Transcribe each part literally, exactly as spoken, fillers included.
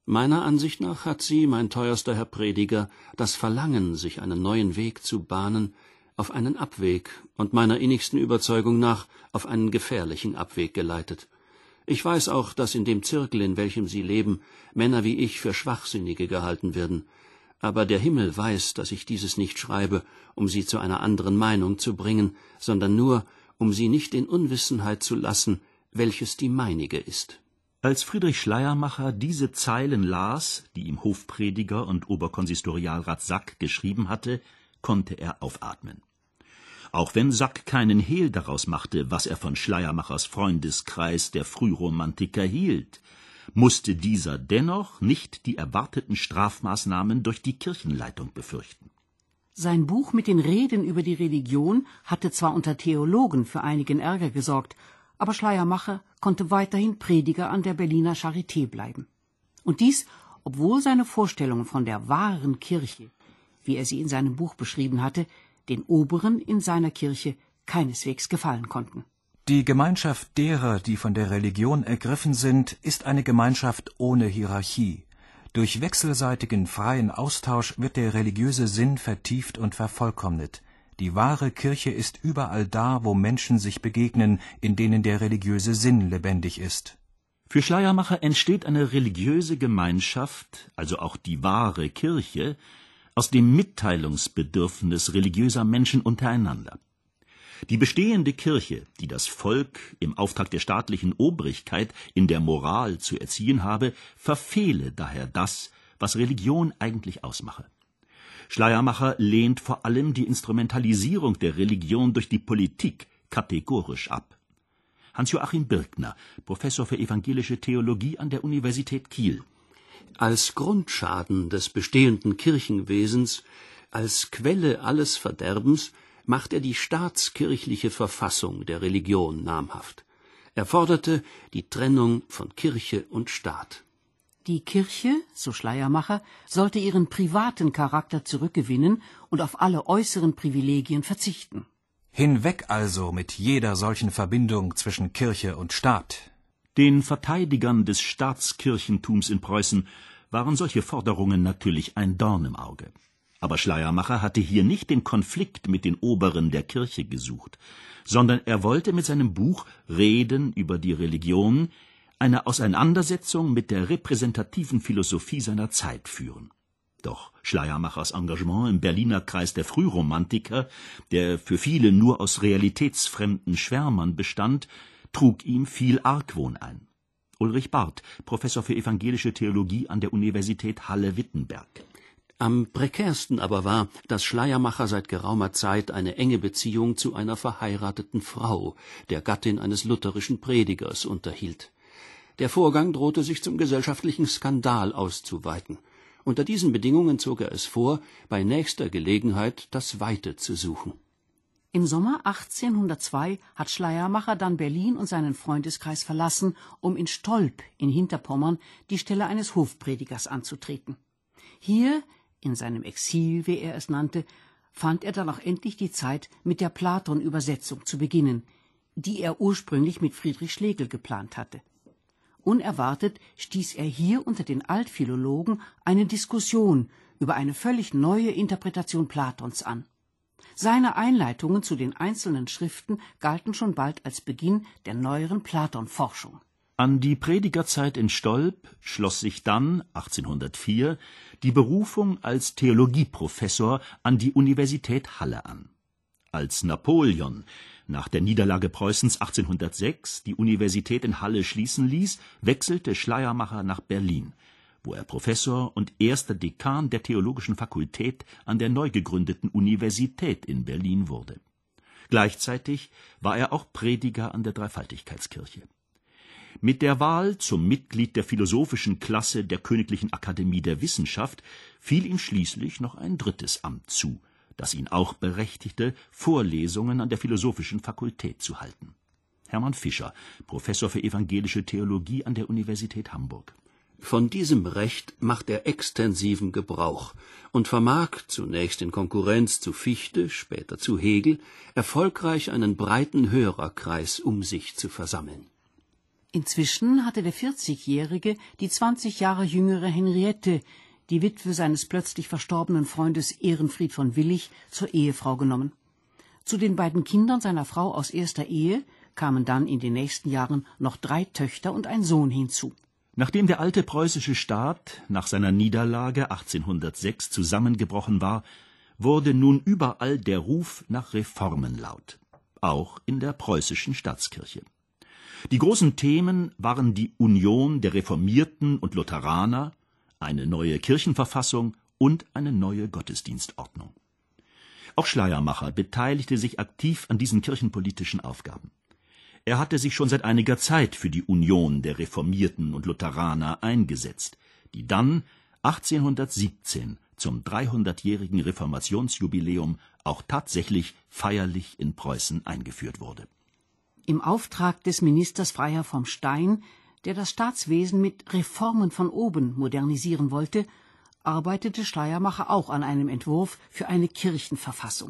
Meiner Ansicht nach hat sie, mein teuerster Herr Prediger, das Verlangen, sich einen neuen Weg zu bahnen, auf einen Abweg und meiner innigsten Überzeugung nach auf einen gefährlichen Abweg geleitet. Ich weiß auch, dass in dem Zirkel, in welchem Sie leben, Männer wie ich für Schwachsinnige gehalten werden. Aber der Himmel weiß, dass ich dieses nicht schreibe, um Sie zu einer anderen Meinung zu bringen, sondern nur, um Sie nicht in Unwissenheit zu lassen, welches die meinige ist. Als Friedrich Schleiermacher diese Zeilen las, die ihm Hofprediger und Oberkonsistorialrat Sack geschrieben hatte, konnte er aufatmen. Auch wenn Sack keinen Hehl daraus machte, was er von Schleiermachers Freundeskreis der Frühromantiker hielt, musste dieser dennoch nicht die erwarteten Strafmaßnahmen durch die Kirchenleitung befürchten. Sein Buch mit den Reden über die Religion hatte zwar unter Theologen für einigen Ärger gesorgt, aber Schleiermacher konnte weiterhin Prediger an der Berliner Charité bleiben. Und dies, obwohl seine Vorstellungen von der wahren Kirche, wie er sie in seinem Buch beschrieben hatte, den Oberen in seiner Kirche keineswegs gefallen konnten. Die Gemeinschaft derer, die von der Religion ergriffen sind, ist eine Gemeinschaft ohne Hierarchie. Durch wechselseitigen freien Austausch wird der religiöse Sinn vertieft und vervollkommnet. Die wahre Kirche ist überall da, wo Menschen sich begegnen, in denen der religiöse Sinn lebendig ist. Für Schleiermacher entsteht eine religiöse Gemeinschaft, also auch die wahre Kirche, aus dem Mitteilungsbedürfnis religiöser Menschen untereinander. Die bestehende Kirche, die das Volk im Auftrag der staatlichen Obrigkeit in der Moral zu erziehen habe, verfehle daher das, was Religion eigentlich ausmache. Schleiermacher lehnt vor allem die Instrumentalisierung der Religion durch die Politik kategorisch ab. Hans-Joachim Birkner, Professor für evangelische Theologie an der Universität Kiel. Als Grundschaden des bestehenden Kirchenwesens, als Quelle alles Verderbens, macht er die staatskirchliche Verfassung der Religion namhaft. Er forderte die Trennung von Kirche und Staat. Die Kirche, so Schleiermacher, sollte ihren privaten Charakter zurückgewinnen und auf alle äußeren Privilegien verzichten. Hinweg also mit jeder solchen Verbindung zwischen Kirche und Staat. Den Verteidigern des Staatskirchentums in Preußen waren solche Forderungen natürlich ein Dorn im Auge. Aber Schleiermacher hatte hier nicht den Konflikt mit den Oberen der Kirche gesucht, sondern er wollte mit seinem Buch Reden über die Religion eine Auseinandersetzung mit der repräsentativen Philosophie seiner Zeit führen. Doch Schleiermachers Engagement im Berliner Kreis der Frühromantiker, der für viele nur aus realitätsfremden Schwärmern bestand, trug ihm viel Argwohn ein. Ulrich Barth, Professor für evangelische Theologie an der Universität Halle-Wittenberg. Am prekärsten aber war, dass Schleiermacher seit geraumer Zeit eine enge Beziehung zu einer verheirateten Frau, der Gattin eines lutherischen Predigers, unterhielt. Der Vorgang drohte sich zum gesellschaftlichen Skandal auszuweiten. Unter diesen Bedingungen zog er es vor, bei nächster Gelegenheit das Weite zu suchen. Im Sommer achtzehnhundertzwei hat Schleiermacher dann Berlin und seinen Freundeskreis verlassen, um in Stolp in Hinterpommern die Stelle eines Hofpredigers anzutreten. Hier, in seinem Exil, wie er es nannte, fand er dann auch endlich die Zeit, mit der Platon-Übersetzung zu beginnen, die er ursprünglich mit Friedrich Schlegel geplant hatte. Unerwartet stieß er hier unter den Altphilologen eine Diskussion über eine völlig neue Interpretation Platons an. Seine Einleitungen zu den einzelnen Schriften galten schon bald als Beginn der neueren Platon-Forschung. An die Predigerzeit in Stolp schloss sich dann, achtzehnhundertvier, die Berufung als Theologieprofessor an die Universität Halle an. Als Napoleon nach der Niederlage Preußens achtzehnhundertsechs die Universität in Halle schließen ließ, wechselte Schleiermacher nach Berlin, wo er Professor und erster Dekan der Theologischen Fakultät an der neu gegründeten Universität in Berlin wurde. Gleichzeitig war er auch Prediger an der Dreifaltigkeitskirche. Mit der Wahl zum Mitglied der philosophischen Klasse der Königlichen Akademie der Wissenschaft fiel ihm schließlich noch ein drittes Amt zu, das ihn auch berechtigte, Vorlesungen an der Philosophischen Fakultät zu halten. Hermann Fischer, Professor für evangelische Theologie an der Universität Hamburg. Von diesem Recht macht er extensiven Gebrauch und vermag, zunächst in Konkurrenz zu Fichte, später zu Hegel, erfolgreich einen breiten Hörerkreis um sich zu versammeln. Inzwischen hatte der vierzigjährige die zwanzig Jahre jüngere Henriette, die Witwe seines plötzlich verstorbenen Freundes Ehrenfried von Willich, zur Ehefrau genommen. Zu den beiden Kindern seiner Frau aus erster Ehe kamen dann in den nächsten Jahren noch drei Töchter und ein Sohn hinzu. Nachdem der alte preußische Staat nach seiner Niederlage achtzehnhundertsechs zusammengebrochen war, wurde nun überall der Ruf nach Reformen laut, auch in der preußischen Staatskirche. Die großen Themen waren die Union der Reformierten und Lutheraner, eine neue Kirchenverfassung und eine neue Gottesdienstordnung. Auch Schleiermacher beteiligte sich aktiv an diesen kirchenpolitischen Aufgaben. Er hatte sich schon seit einiger Zeit für die Union der Reformierten und Lutheraner eingesetzt, die dann achtzehnhundertsiebzehn zum dreihundertjährigen Reformationsjubiläum auch tatsächlich feierlich in Preußen eingeführt wurde. Im Auftrag des Ministers Freiherr vom Stein, der das Staatswesen mit Reformen von oben modernisieren wollte, arbeitete Schleiermacher auch an einem Entwurf für eine Kirchenverfassung.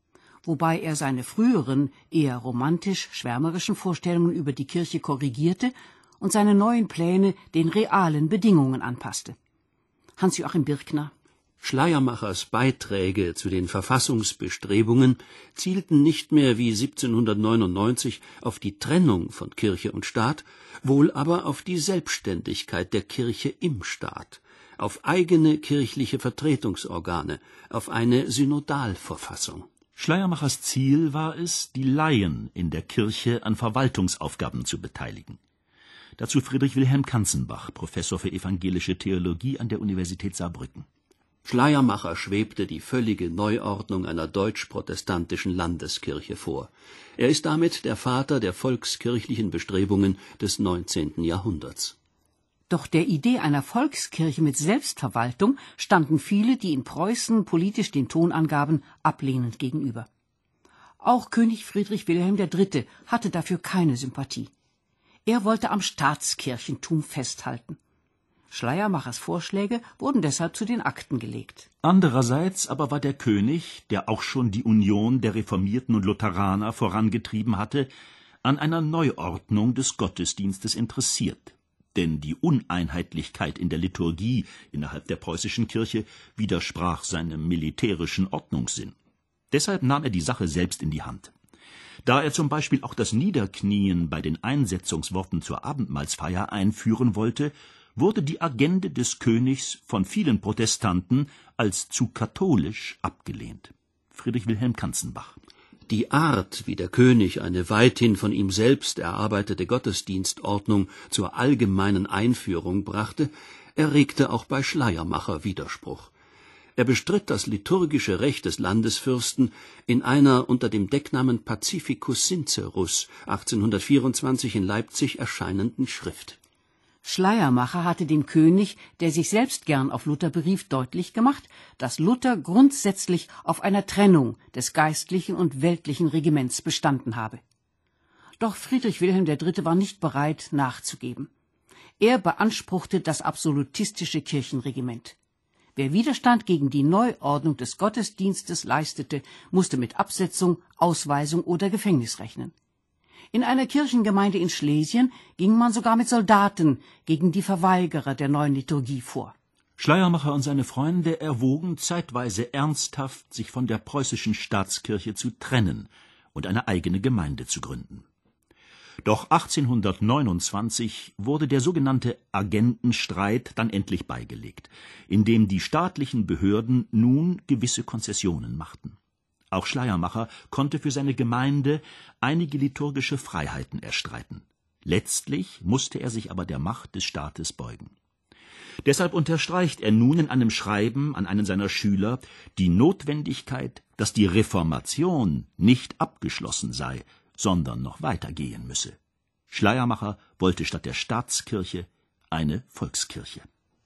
Wobei er seine früheren, eher romantisch-schwärmerischen Vorstellungen über die Kirche korrigierte und seine neuen Pläne den realen Bedingungen anpasste. Hans-Joachim Birkner. Schleiermachers Beiträge zu den Verfassungsbestrebungen zielten nicht mehr wie siebzehnhundertneunundneunzig auf die Trennung von Kirche und Staat, wohl aber auf die Selbstständigkeit der Kirche im Staat, auf eigene kirchliche Vertretungsorgane, auf eine Synodalverfassung. Schleiermachers Ziel war es, die Laien in der Kirche an Verwaltungsaufgaben zu beteiligen. Dazu Friedrich Wilhelm Kanzenbach, Professor für evangelische Theologie an der Universität Saarbrücken. Schleiermacher schwebte die völlige Neuordnung einer deutsch-protestantischen Landeskirche vor. Er ist damit der Vater der volkskirchlichen Bestrebungen des neunzehnten Jahrhunderts. Doch der Idee einer Volkskirche mit Selbstverwaltung standen viele, die in Preußen politisch den Ton angaben, ablehnend gegenüber. Auch König Friedrich Wilhelm der Dritte hatte dafür keine Sympathie. Er wollte am Staatskirchentum festhalten. Schleiermachers Vorschläge wurden deshalb zu den Akten gelegt. Andererseits aber war der König, der auch schon die Union der Reformierten und Lutheraner vorangetrieben hatte, an einer Neuordnung des Gottesdienstes interessiert. Denn die Uneinheitlichkeit in der Liturgie innerhalb der preußischen Kirche widersprach seinem militärischen Ordnungssinn. Deshalb nahm er die Sache selbst in die Hand. Da er zum Beispiel auch das Niederknien bei den Einsetzungsworten zur Abendmahlsfeier einführen wollte, wurde die Agende des Königs von vielen Protestanten als zu katholisch abgelehnt. Friedrich Wilhelm Kanzenbach. Die Art, wie der König eine weithin von ihm selbst erarbeitete Gottesdienstordnung zur allgemeinen Einführung brachte, erregte auch bei Schleiermacher Widerspruch. Er bestritt das liturgische Recht des Landesfürsten in einer unter dem Decknamen Pacificus Sincerus achtzehnhundertvierundzwanzig in Leipzig erscheinenden Schrift. Schleiermacher hatte dem König, der sich selbst gern auf Luther berief, deutlich gemacht, dass Luther grundsätzlich auf einer Trennung des geistlichen und weltlichen Regiments bestanden habe. Doch Friedrich Wilhelm der Dritte war nicht bereit, nachzugeben. Er beanspruchte das absolutistische Kirchenregiment. Wer Widerstand gegen die Neuordnung des Gottesdienstes leistete, musste mit Absetzung, Ausweisung oder Gefängnis rechnen. In einer Kirchengemeinde in Schlesien ging man sogar mit Soldaten gegen die Verweigerer der neuen Liturgie vor. Schleiermacher und seine Freunde erwogen zeitweise ernsthaft, sich von der preußischen Staatskirche zu trennen und eine eigene Gemeinde zu gründen. Doch achtzehnhundertneunundzwanzig wurde der sogenannte Agentenstreit dann endlich beigelegt, in dem die staatlichen Behörden nun gewisse Konzessionen machten. Auch Schleiermacher konnte für seine Gemeinde einige liturgische Freiheiten erstreiten. Letztlich musste er sich aber der Macht des Staates beugen. Deshalb unterstreicht er nun in einem Schreiben an einen seiner Schüler die Notwendigkeit, dass die Reformation nicht abgeschlossen sei, sondern noch weitergehen müsse. Schleiermacher wollte statt der Staatskirche eine Volkskirche.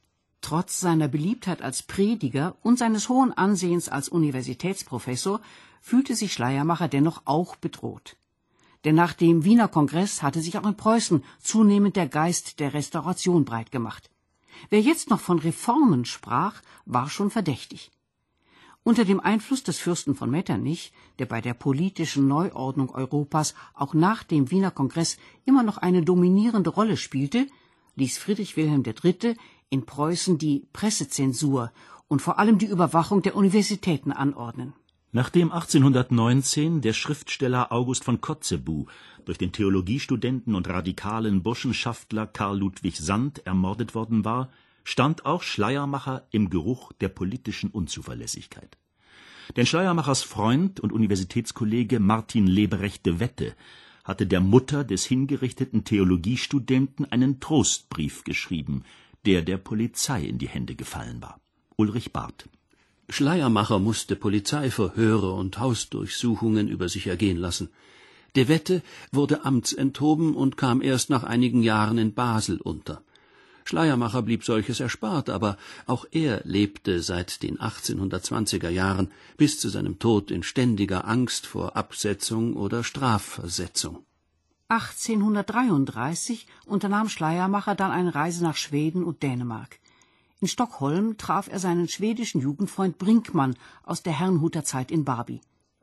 Trotz seiner Beliebtheit als Prediger und seines hohen Ansehens als Universitätsprofessor fühlte sich Schleiermacher dennoch auch bedroht. Denn nach dem Wiener Kongress hatte sich auch in Preußen zunehmend der Geist der Restauration breitgemacht. Wer jetzt noch von Reformen sprach, war schon verdächtig. Unter dem Einfluss des Fürsten von Metternich, der bei der politischen Neuordnung Europas auch nach dem Wiener Kongress immer noch eine dominierende Rolle spielte, ließ Friedrich Wilhelm der Dritte in Preußen die Pressezensur und vor allem die Überwachung der Universitäten anordnen. Nachdem achtzehnhundertneunzehn der Schriftsteller August von Kotzebue durch den Theologiestudenten und radikalen Burschenschaftler Karl Ludwig Sand ermordet worden war, stand auch Schleiermacher im Geruch der politischen Unzuverlässigkeit. Denn Schleiermachers Freund und Universitätskollege Martin Lebrecht de Wette hatte der Mutter des hingerichteten Theologiestudenten einen Trostbrief geschrieben, der der Polizei in die Hände gefallen war. Ulrich Barth. Schleiermacher musste Polizeiverhöre und Hausdurchsuchungen über sich ergehen lassen. De Wette wurde amtsenthoben und kam erst nach einigen Jahren in Basel unter. Schleiermacher blieb solches erspart, aber auch er lebte seit den achtzehnhundertzwanziger Jahren bis zu seinem Tod in ständiger Angst vor Absetzung oder Strafversetzung. achtzehnhundertdreiunddreißig unternahm Schleiermacher dann eine Reise nach Schweden und Dänemark. In Stockholm traf er seinen schwedischen Jugendfreund Brinkmann aus der Herrnhuter Zeit in Barby.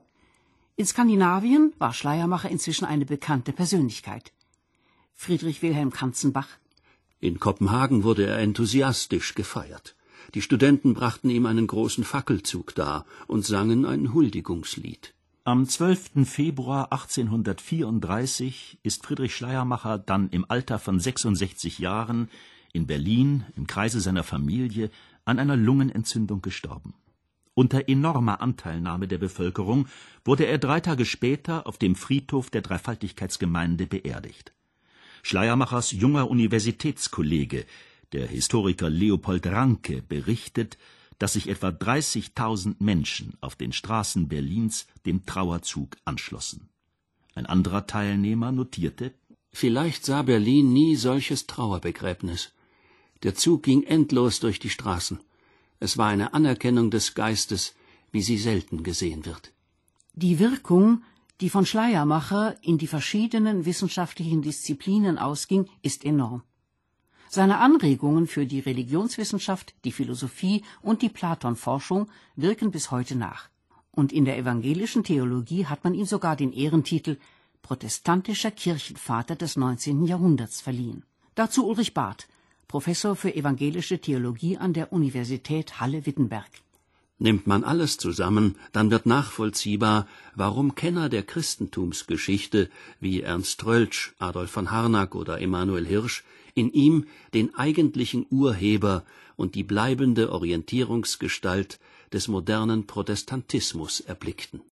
In Skandinavien war Schleiermacher inzwischen eine bekannte Persönlichkeit. Friedrich Wilhelm Kanzenbach. In Kopenhagen wurde er enthusiastisch gefeiert. Die Studenten brachten ihm einen großen Fackelzug dar und sangen ein Huldigungslied. Am zwölften Februar achtzehnhundertvierunddreißig ist Friedrich Schleiermacher dann im Alter von sechsundsechzig Jahren in Berlin im Kreise seiner Familie an einer Lungenentzündung gestorben. Unter enormer Anteilnahme der Bevölkerung wurde er drei Tage später auf dem Friedhof der Dreifaltigkeitsgemeinde beerdigt. Schleiermachers junger Universitätskollege, der Historiker Leopold Ranke, berichtet, dass sich etwa dreißigtausend Menschen auf den Straßen Berlins dem Trauerzug anschlossen. Ein anderer Teilnehmer notierte: Vielleicht sah Berlin nie solches Trauerbegräbnis. Der Zug ging endlos durch die Straßen. Es war eine Anerkennung des Geistes, wie sie selten gesehen wird. Die Wirkung, die von Schleiermacher in die verschiedenen wissenschaftlichen Disziplinen ausging, ist enorm. Seine Anregungen für die Religionswissenschaft, die Philosophie und die Platonforschung wirken bis heute nach. Und in der evangelischen Theologie hat man ihm sogar den Ehrentitel protestantischer Kirchenvater des neunzehnten Jahrhunderts verliehen. Dazu Ulrich Barth, Professor für evangelische Theologie an der Universität Halle-Wittenberg. Nimmt man alles zusammen, dann wird nachvollziehbar, warum Kenner der Christentumsgeschichte wie Ernst Troeltsch, Adolf von Harnack oder Emanuel Hirsch in ihm den eigentlichen Urheber und die bleibende Orientierungsgestalt des modernen Protestantismus erblickten.